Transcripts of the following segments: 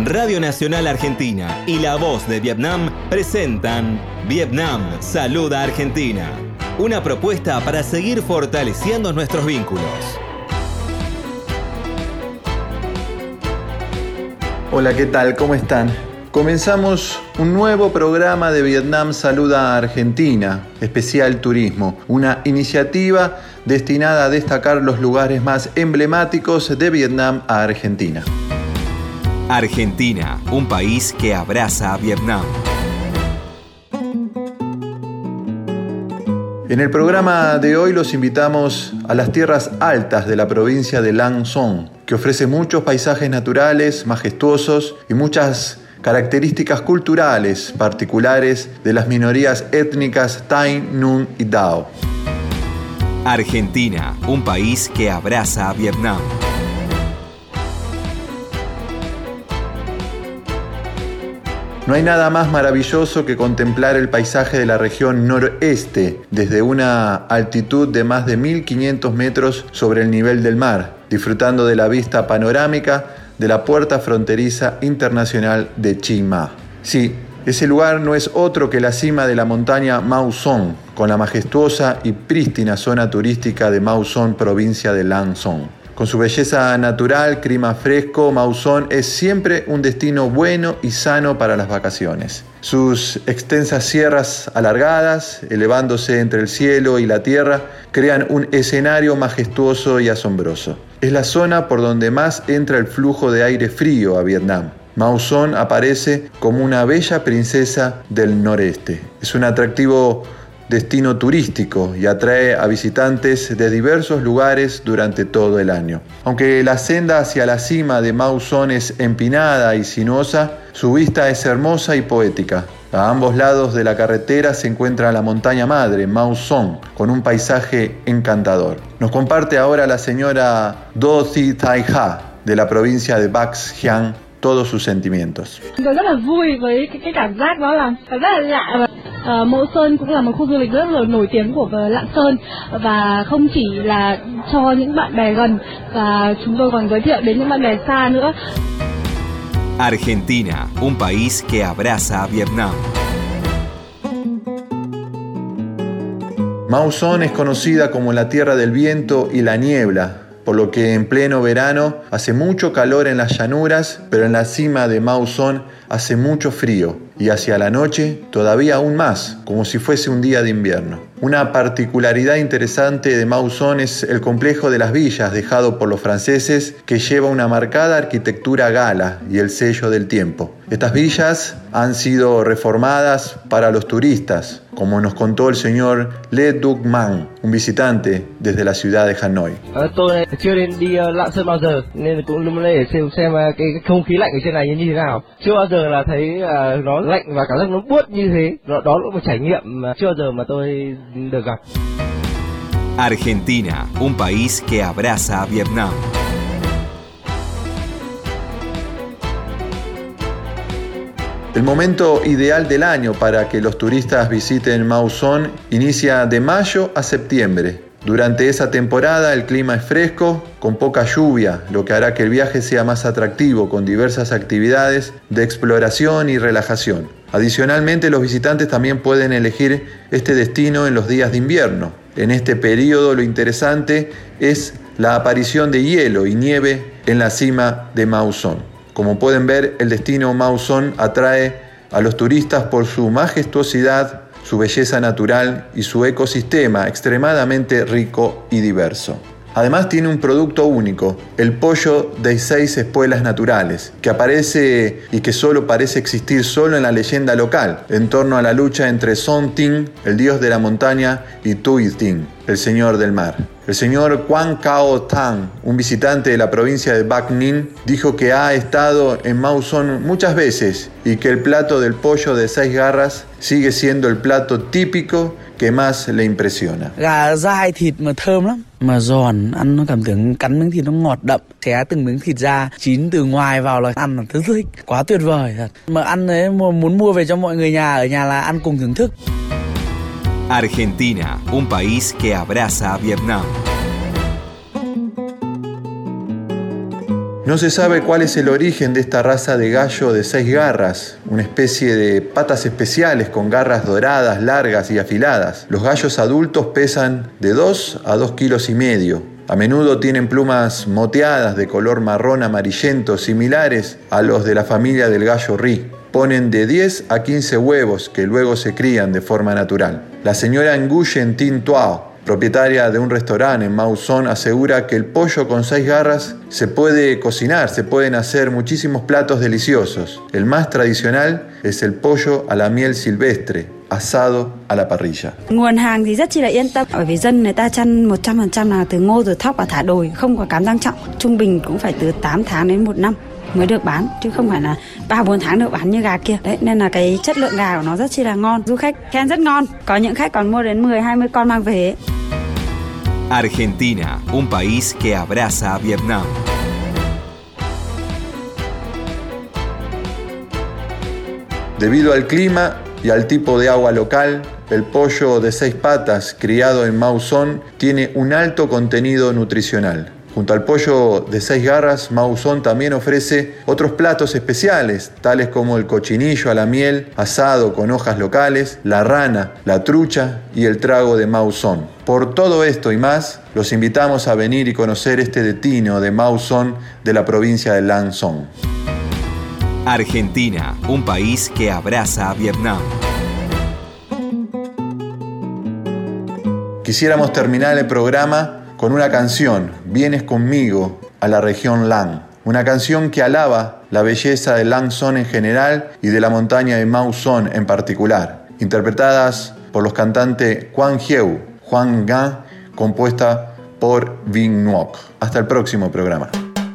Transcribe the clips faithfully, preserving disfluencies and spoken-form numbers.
Radio Nacional Argentina y La Voz de Vietnam presentan Vietnam Saluda a Argentina, una propuesta para seguir fortaleciendo nuestros vínculos. Hola, ¿qué tal? ¿Cómo están? Comenzamos un nuevo programa de Vietnam Saluda a Argentina, especial turismo, una iniciativa destinada a destacar los lugares más emblemáticos de Vietnam a Argentina. Argentina, un país que abraza a Vietnam. En el programa de hoy los invitamos a las tierras altas de la provincia de Lang Son, que ofrece muchos paisajes naturales, majestuosos y muchas características culturales particulares de las minorías étnicas Tai, Nung y Dao. Argentina, un país que abraza a Vietnam. No hay nada más maravilloso que contemplar el paisaje de la región noroeste desde una altitud de más de mil quinientos metros sobre el nivel del mar, disfrutando de la vista panorámica de la puerta fronteriza internacional de Chi Ma. Sí, ese lugar no es otro que la cima de la montaña Mae Son, con la majestuosa y prístina zona turística de Mae Son, provincia de Lang Son. Con su belleza natural, clima fresco, Mae Son es siempre un destino bueno y sano para las vacaciones. Sus extensas sierras alargadas, elevándose entre el cielo y la tierra, crean un escenario majestuoso y asombroso. Es la zona por donde más entra el flujo de aire frío a Vietnam. Mae Son aparece como una bella princesa del noreste. Es un atractivo destino turístico y atrae a visitantes de diversos lugares durante todo el año. Aunque la senda hacia la cima de Mae Son es empinada y sinuosa, su vista es hermosa y poética. A ambos lados de la carretera se encuentra la montaña madre, Mae Son, con un paisaje encantador. Nos comparte ahora la señora Do Thi Thai Ha, de la provincia de Bac Giang, todos sus sentimientos. Tôi rất là vui với cái, cái cảm giác đó là rất là lạ. Uh, Mae Son cũng là một khu du lịch rất là nổi tiếng của Lạng Sơn và không chỉ là cho những bạn bè gần và chúng tôi còn giới thiệu đến những bạn bè xa nữa. Argentina, un país que abraza a Vietnam. Mae Son es conocida como la tierra del viento y la niebla, por lo que en pleno verano hace mucho calor en las llanuras, pero en la cima de Mae Son hace mucho frío y hacia la noche todavía aún más, como si fuese un día de invierno. Una particularidad interesante de Mae Son es el complejo de las villas dejado por los franceses, que lleva una marcada arquitectura gala y el sello del tiempo. Estas villas han sido reformadas para los turistas, como nos contó el señor Le Duc Mang, un visitante desde la ciudad de Hanoi. Tôi chưa đến đi Lạng Sơn bao giờ nên cũng muốn để xem xem cái không khí lạnh ở trên này như thế nào. Chưa bao giờ là thấy nó lạnh và cảm giác nó buốt như thế. Đó là một trải nghiệm mà chưa bao giờ mà tôi được gặp. Argentina, un país que abraza a Vietnam. El momento ideal del año para que los turistas visiten Mae Son inicia de mayo a septiembre. Durante esa temporada el clima es fresco, con poca lluvia, lo que hará que el viaje sea más atractivo, con diversas actividades de exploración y relajación. Adicionalmente, los visitantes también pueden elegir este destino en los días de invierno. En este periodo lo interesante es la aparición de hielo y nieve en la cima de Mae Son. Como pueden ver, el destino Mae Son atrae a los turistas por su majestuosidad, su belleza natural y su ecosistema extremadamente rico y diverso. Además tiene un producto único, el pollo de seis espuelas naturales, que aparece y que solo parece existir solo en la leyenda local, en torno a la lucha entre Son Ting, el dios de la montaña, y Tui Ting, el señor del mar. El señor Quan Cao Tang, un visitante de la provincia de Bac Ninh, dijo que ha estado en Mae Son muchas veces y que el plato del pollo de seis garras sigue siendo el plato típico que más le impresiona. Gà dai thịt mà thơm lắm, mà giòn, ăn nó cảm tưởng cắn miếng thịt nó ngọt đậm, xé từng miếng thịt ra, chín từ ngoài vào là ăn là rất thích, quá tuyệt vời thật. Mà ăn đấy muốn mua về cho mọi người nhà ở nhà là ăn cùng thưởng thức. Argentina, un país que abraza a Vietnam. No se sabe cuál es el origen de esta raza de gallo de seis garras, una especie de patas especiales con garras doradas, largas y afiladas. Los gallos adultos pesan de dos a dos kilos y medio. A menudo tienen plumas moteadas de color marrón amarillento, similares a los de la familia del gallo rí. Ponen de diez a quince huevos que luego se crían de forma natural. La señora Nguyen Tin Tuao, propietaria de un restaurante en Mae Son, asegura que el pollo con seis garras se puede cocinar, se pueden hacer muchísimos platos deliciosos. El más tradicional es el pollo a la miel silvestre, asado a la parrilla. Nguồn hàng thì rất chi là yên tâm, bởi vì dân người ta chăn một trăm phần trăm là từ ngô rồi thóc và thả đồi, không có cám rang trọng. Trung bình cũng phải từ tám tháng đến một năm mới được bán, chứ không phải là ba bốn tháng được bán như gà kia. Đấy, nên là cái chất lượng gà của nó rất chi là ngon. Du khách khen rất ngon, có những khách còn mua đến mười hai mươi con mang về. Argentina, un país que abraza a Vietnam. Debido al clima y al tipo de agua local, el pollo de seis patas criado en Mae Son tiene un alto contenido nutricional. Junto al pollo de seis garras, Mae Son también ofrece otros platos especiales, tales como el cochinillo a la miel, asado con hojas locales, la rana, la trucha y el trago de Mae Son. Por todo esto y más, los invitamos a venir y conocer este destino de Mae Son de la provincia de Lang Son. Argentina, un país que abraza a Vietnam. Quisiéramos terminar el programa con una canción, Vienes conmigo a la región Lang. Una canción que alaba la belleza de Lang Son en general y de la montaña de Mae Son en particular. Interpretadas por los cantantes Quang Hieu, Juan Gan, compuesta por Vinh Ngoc. Hasta el próximo programa.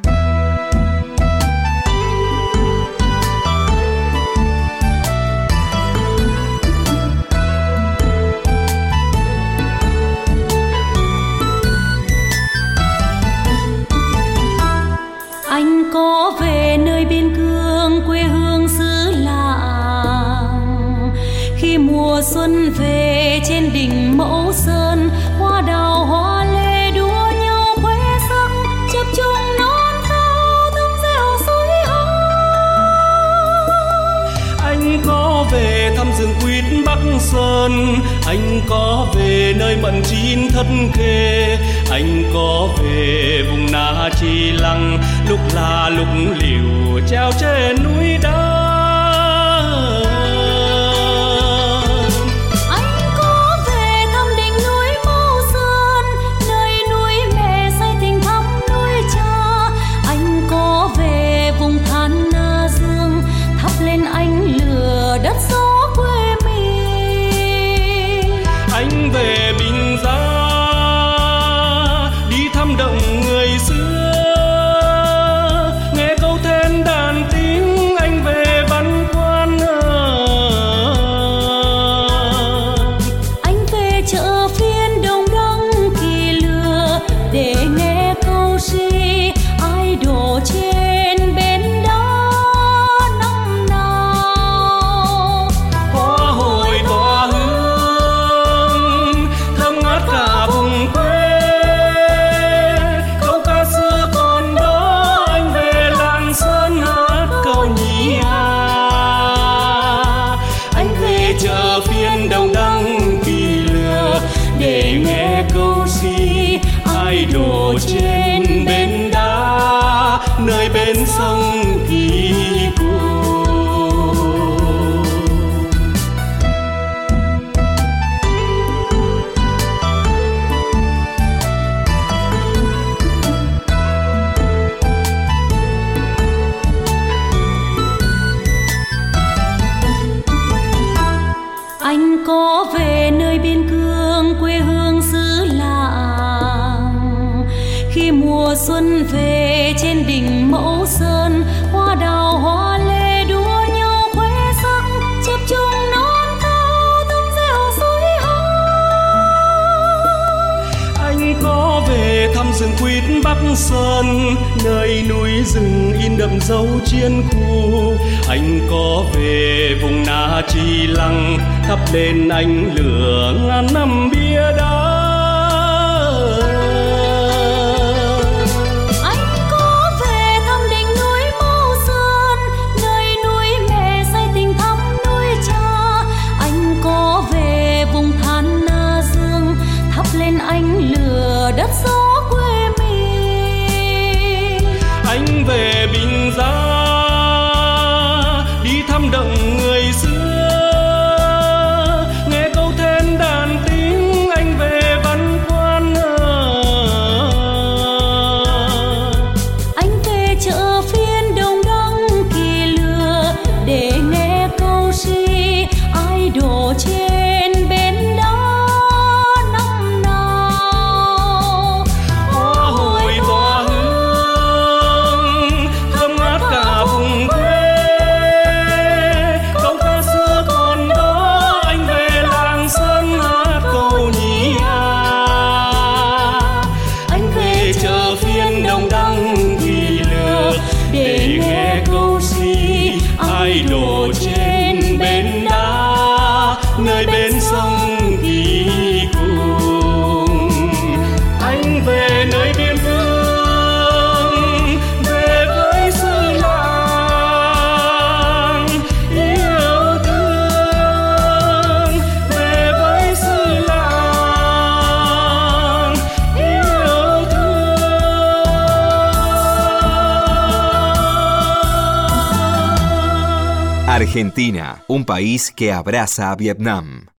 Anh có về nơi biên cương quê hương xứ Lạng, khi mùa xuân về trên đỉnh Mẫu Sơn, hoa đào hoa lê đua nhau khoe sắc, chập trùng non cao thơm dẻo suối hồng. Anh có về thăm rừng quýt Bắc Sơn, anh có về nơi mận chín thất khê, anh có về vùng Na Chi Lăng, lúc là lúc liều treo trên núi đá. Anh có về thăm đỉnh núi Mẫu Sơn, nơi núi mẹ xây tình thắm núi cha. Anh có về vùng than Na Dương, thắp lên ánh lửa đất gió quê mình. Anh về Bình Gia đi thăm động người xưa, nghe câu then đàn tiếng. Anh về Văn Quan, anh về chợ phiên Đồng Đăng Kỳ Lừa để nghe câu si ai đổ trên bến đá năm nào. hoa hồi tỏa hương thơm ngát cả vùng quê, câu ca xưa còn đó. Anh về Lạng Sơn hát câu nhí hà, anh về chợ phiên Đồng Đăng Kỳ Lừa để nghe câu si ai đổ trên bến đá nơi bên sông Kỳ Cô. Anh có về nơi biên cương quê hương xứ Lạng, khi mùa xuân về trên đỉnh Mẫu Sơn, hoa đào hoa lê đua nhau khoe sắc, chập trùng non cao thơm dẻo suối hồng. Anh có về thăm rừng quýt Bắc Sơn, nơi núi rừng in đậm dấu chiến khu. Anh có về vùng Na Chi Lăng, thắp lên ánh lửa ngàn năm bia đá. Anh có về thăm anh về Bình Giá đi thăm đặng người xưa, nghe câu then đàn tính anh về Văn Quan. Anh về chợ phiên Đồng Đăng Kỳ Lừa để nghe câu si ai đổ trên bến đá năm nào. Hoa hồi tỏa hương thơm ngát cả vùng quê, câu ca xưa còn đó anh về làng sân hát câu nhí à. Anh về chợ phiên Đồng Đăng Kỳ Lừa để nghe câu si ai đổ trên bến đá nơi bến sông Kỳ Cùng. Anh về nơi biên cương về với xứ làng yêu thương, về với xứ làng yêu thương. Argentina, un país que abraza a Vietnam.